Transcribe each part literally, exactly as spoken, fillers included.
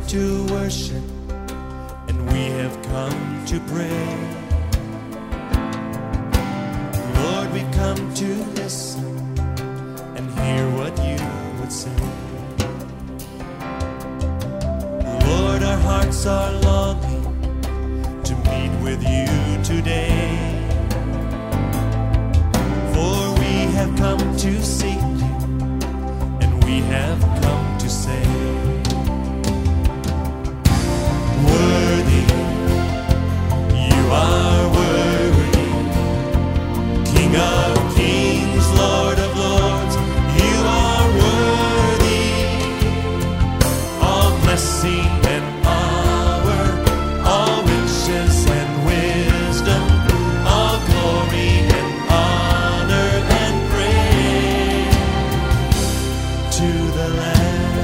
to worship, and we have come to pray. Lord, we've come to listen and hear what you would say. Lord, our hearts are longing to meet with you today. For we have come to seek you, and we have come to say, worthy, you are worthy, King of kings, Lord of lords, you are worthy, all blessing and power, all riches and wisdom, all glory and honor and praise to the Lamb.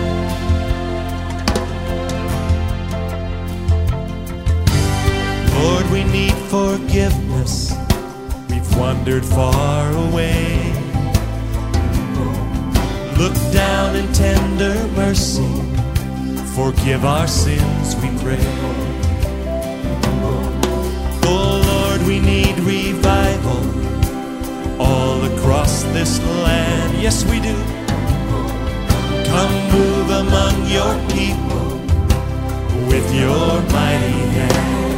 Lord, we need forgiveness. We've wandered far away. Look down in tender mercy. Forgive our sins, we pray. Oh Lord, we need revival all across this land. Yes, we do. Come move among your people with your mighty hand.